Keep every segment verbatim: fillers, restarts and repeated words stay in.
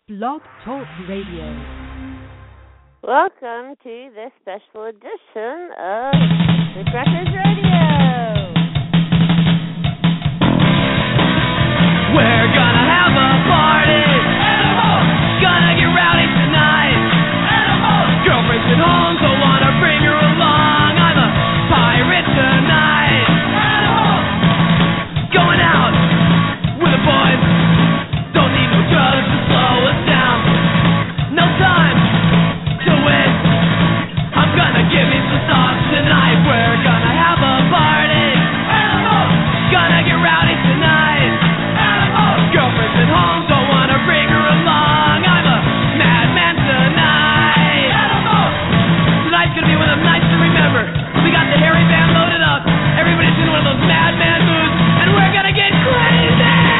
Blog Talk Radio. Welcome to this special edition of The Crackers Radio. We're gonna have a party. Animals. Gonna get rowdy tonight. Animals. Girlfriend's at home, so wanna bring her along. I'm a pirate tonight. Animals. Going out with the boys. Don't need no drugs to slow us down. No time to waste. I'm gonna give me some thoughts tonight. We're gonna have a party. Animals. Gonna get rowdy tonight. Animals. Girlfriend's at home, don't wanna bring her along. I'm a madman tonight. Animals. Tonight's gonna be one of them nights to remember. We got the hairy band loaded up. Everybody's in one of those madman moods, and we're gonna get crazy.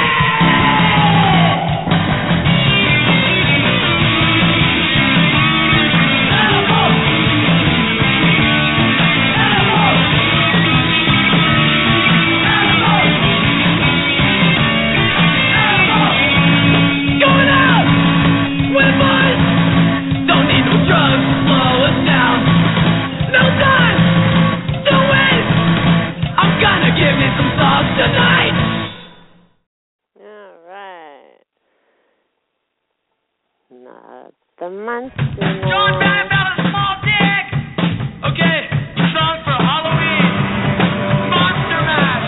Not the monster. John Bad about a small dick. Okay, song for Halloween. Monster Mash.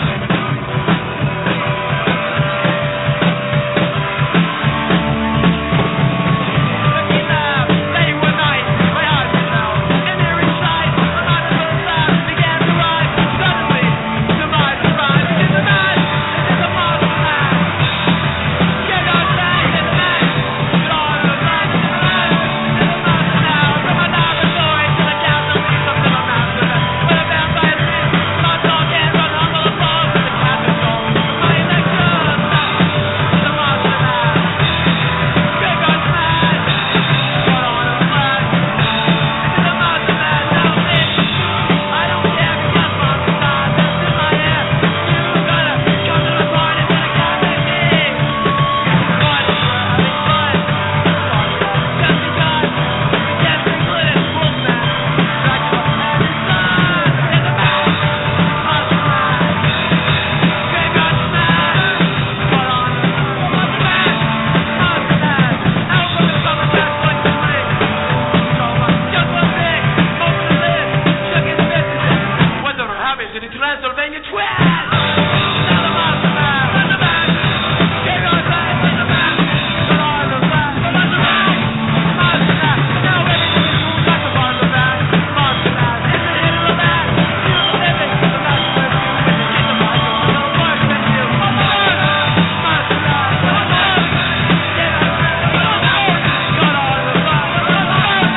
Looking up, late one night, my heart fell. And there inside, a monster sound began to rise. Suddenly, the monster rise. It's a mash. It's a monster mash. Get on back and mash. Get on the back and mash. It's a monster now. From a laboratory to the castle, we come to the master. With a vampire scream, my dog can't run on the floor. With the cat is gone. My election mash. It's a monster mash. Get on smash. Get on the flash. It's a monster mash. Now bitch. I don't care if you got monster stars. That's in my hair. You gotta come to the party with a cat like me. Fun, having fun. Just because we can't drink glitter, Wolfman. Dracula and his son. It's a mash. Monster mash. Graveyard smash. Put on the monster mash. Monster mash. Out from the summer mash, like the ring. So much, just one thing. Most of this, shook his business. Whatever happens in the Transylvania trash. Now the monster mash. Monster mash. Graveyard smash. Monster mash. Put on the mash. Monster mash. Monster mash. Now everything is cool like the monster mash. Monster mash. It's a hit or a mash. You live it. The mash with you. When you get the mic, you'll know worse than you. Monster mash. Monster mash. Monster mash. Get on the mash. Got on the mash. Monster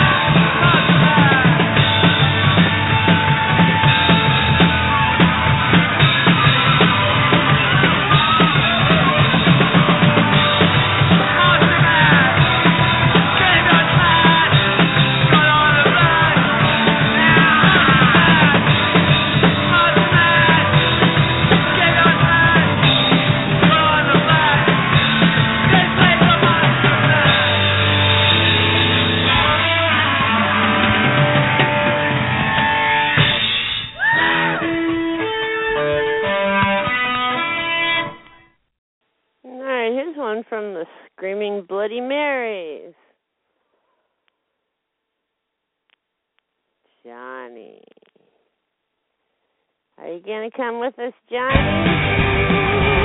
mash. Monster mash. Graveyard smash. Got on the mash. Monster mash. Graveyard smash. Got on the mash. This place a monster mash. All right, here's one from the Screaming Bloody Marys. Johnny. Are you going to come with us, Johnny?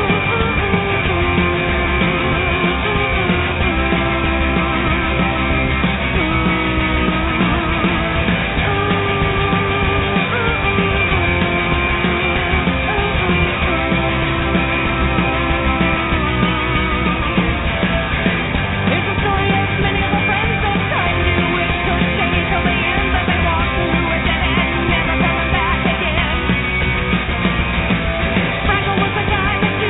Here's a story of many of our friends that tried to wait till stay till the end, but they walked through a dead end, never coming back again. Frankel was the guy that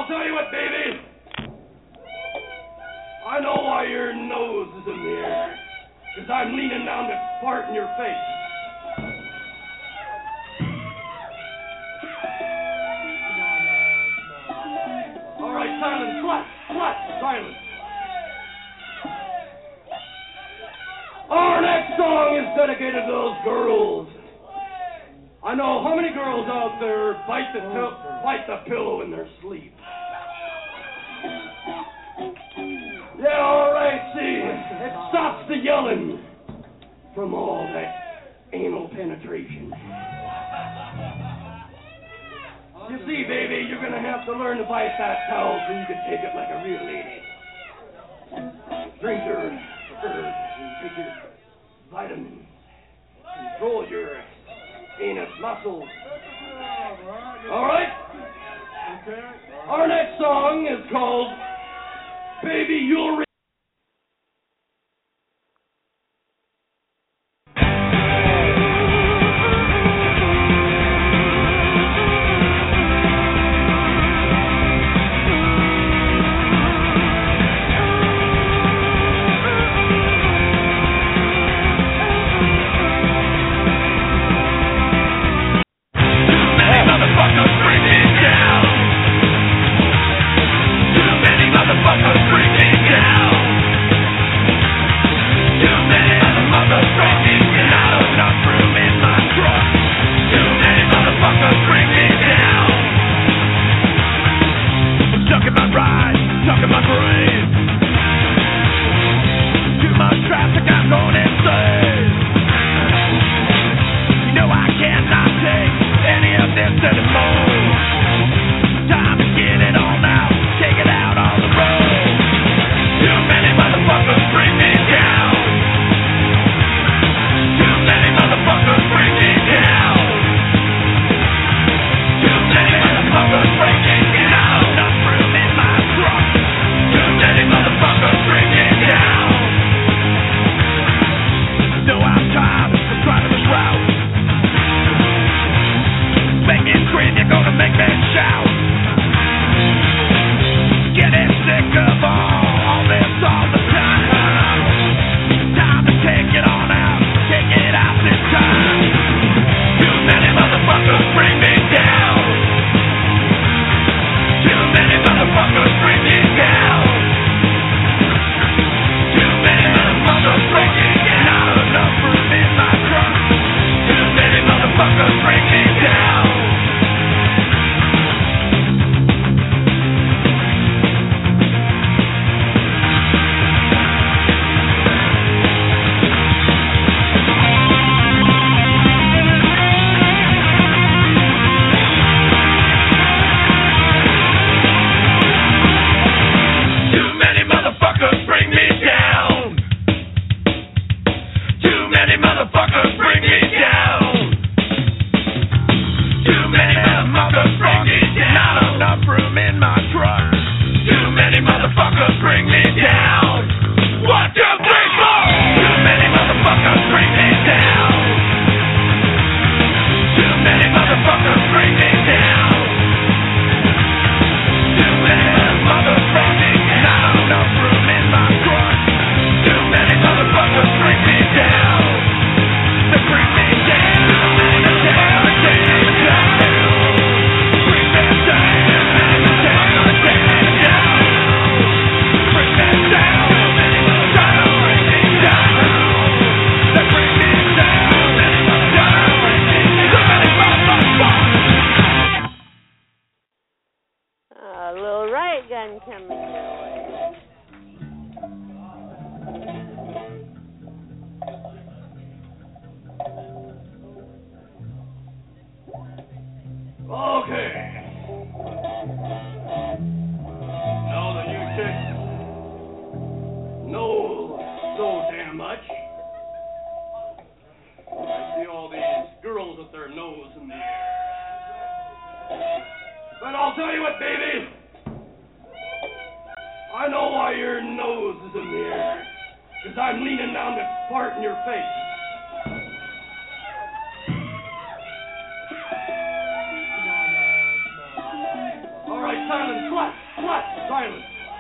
I'll tell you what, baby. I know why your nose is in the air. Because I'm leaning down to fart in your face. All right, silence. Flat, flat, silence. Our next song is dedicated to those girls. I know how many girls out there bite the pil- bite the pillow in their sleep. Yeah, all right, see, it stops the yelling from all that anal penetration. You see, baby, you're gonna have to learn to bite that towel so you can take it like a real lady. Drink your herbs and take your vitamins. Control your anus muscles. All right? Okay. Our next song is called Baby, You'll Re- Silence, flat. silence.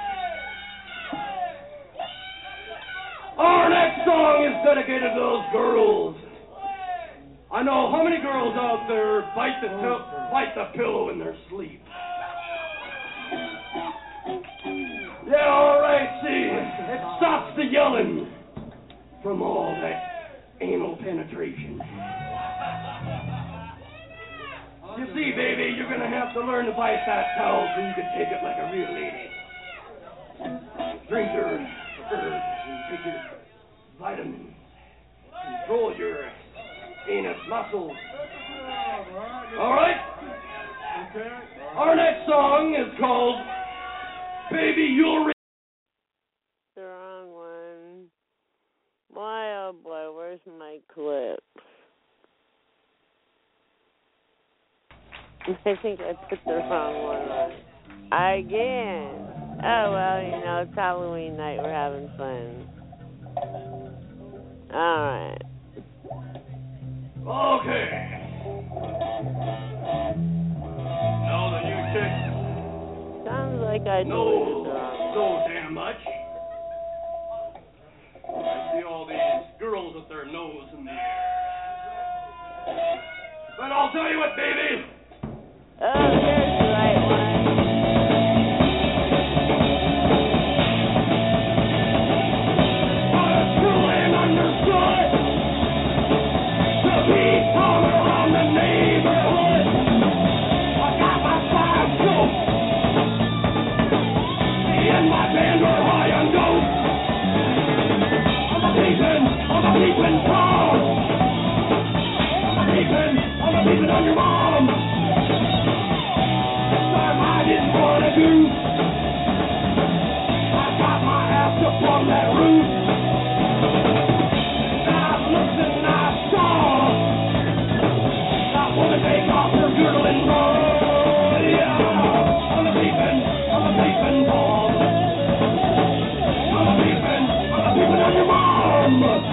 Our next song is dedicated to those girls. I know how many girls out there bite the pil- bite the pillow in their sleep. Yeah, all right, see, it stops the yelling from all that anal penetration. You see, baby, you're gonna have to learn to bite that towel so you can take it like a real lady. Drink your herbs and take your vitamins. Control your anus muscles. All right? Our next song is called Baby You'll Re- The wrong one. Boy, oh boy, where's my clip? I think I put the wrong one on. Again. Oh, well, you know, it's Halloween night. We're having fun. All right. Okay. Now the new chick. Sounds like I No, deleted the wrong so damn much. I see all these girls with their nose in the air. But I'll tell you what, baby. Oh, here's the right one. On your mom. This time I didn't want to do. I got my ass up on that roof. And I looked and I saw that woman take off her girdle and run. Yeah, I'm a peeping, I'm a peeping Tom. I'm a peeping, I'm a peeping on your mom.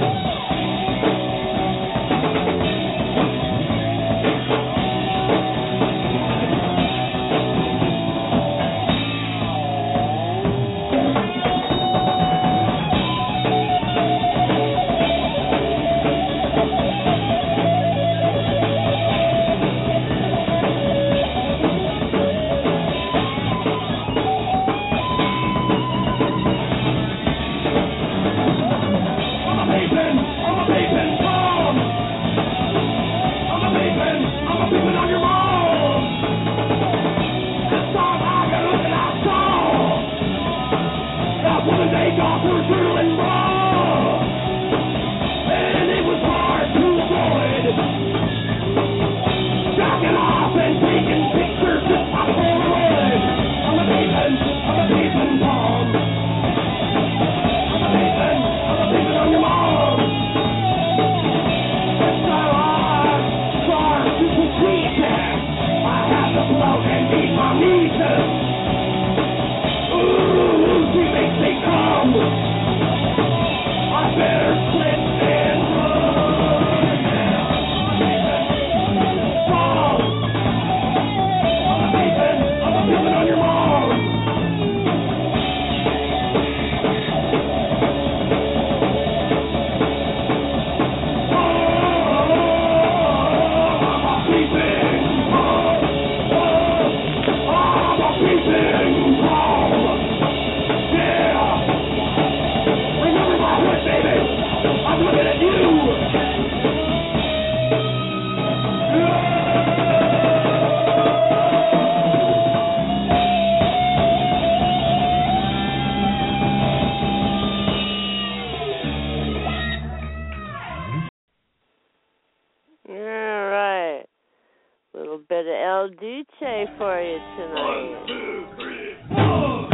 El Duce for you tonight. One, two, three, four.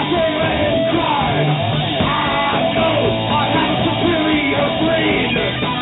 I know I have a superior brain.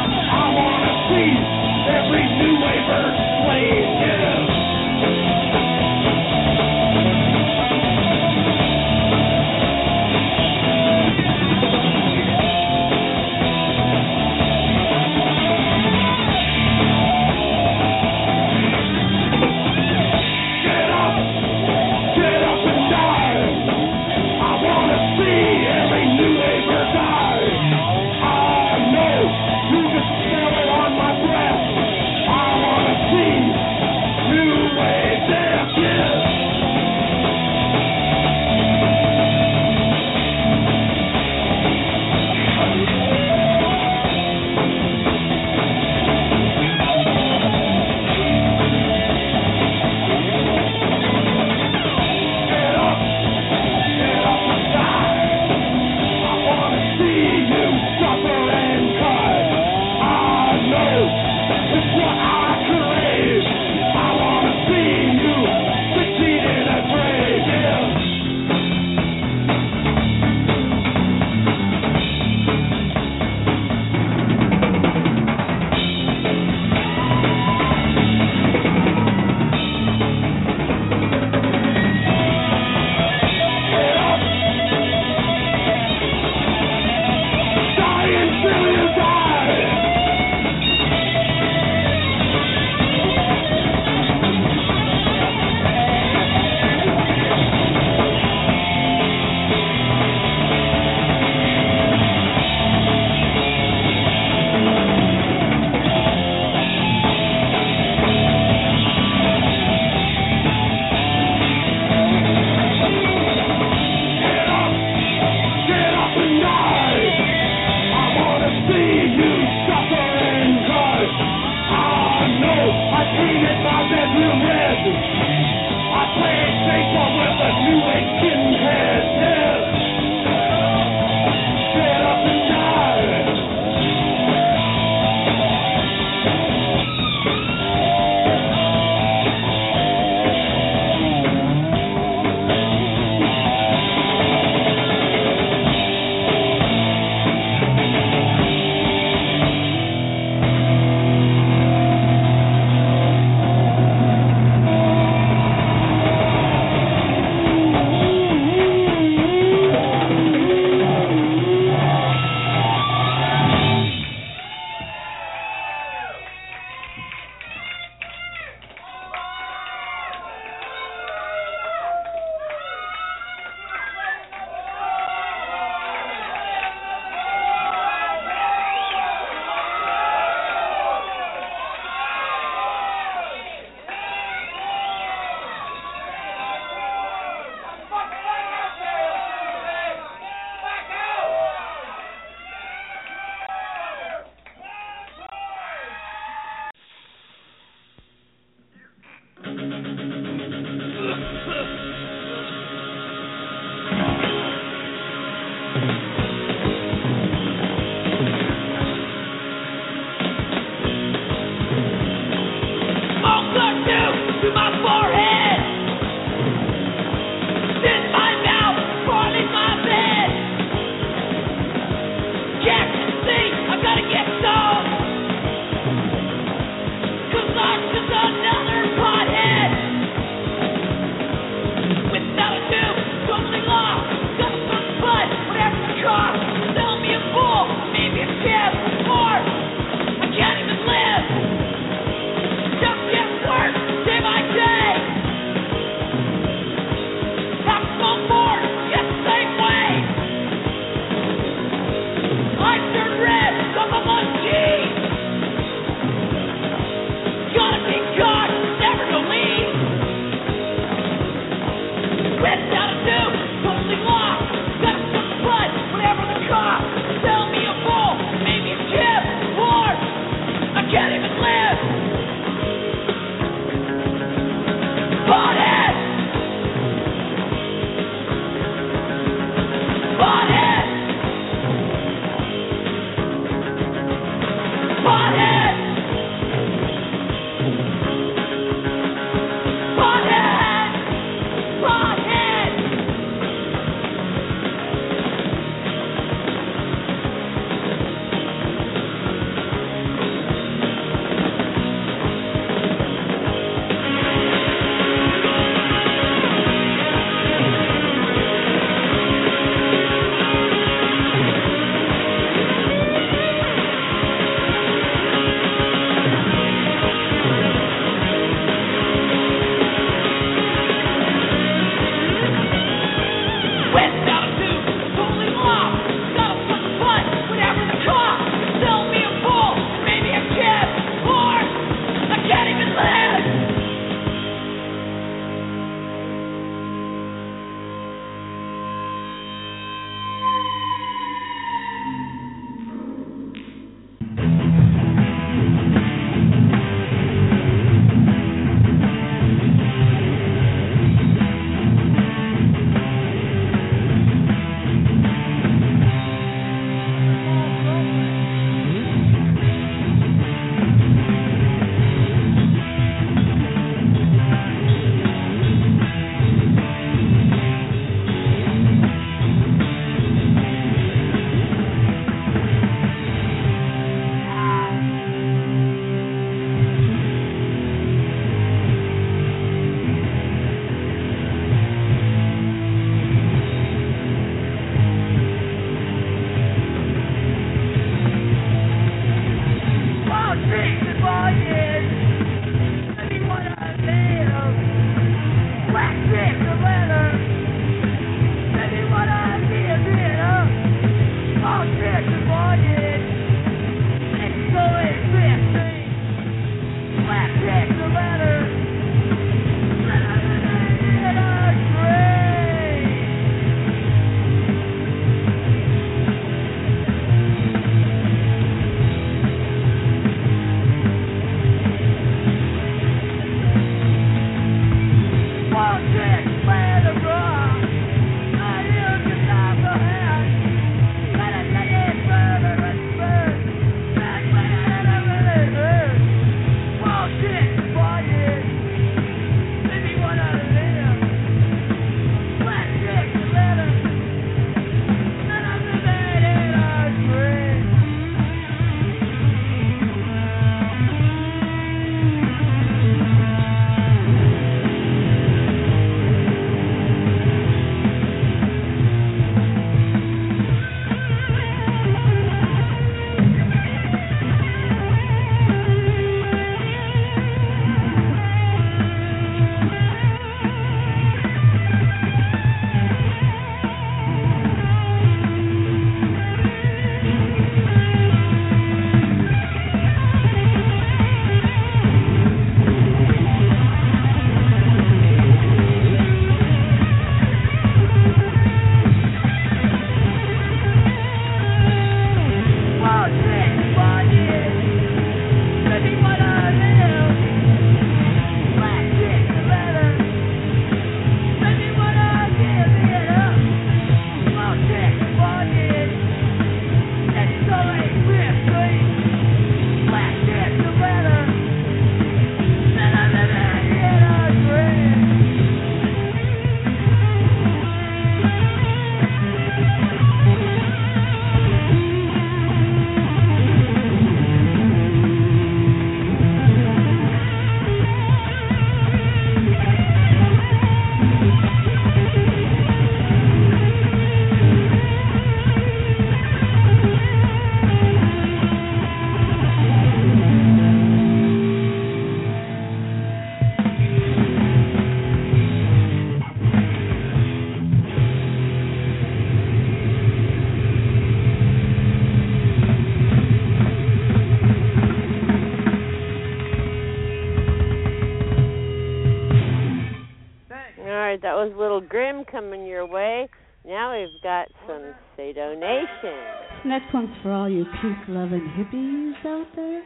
That was a little grim coming your way. Now we've got some Say Donation. Next one's for all you peace-loving hippies out there.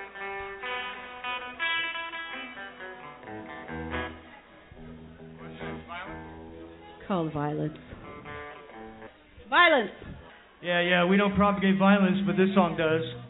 Called Violence. Violence! Yeah, yeah, we don't propagate violence, but this song does.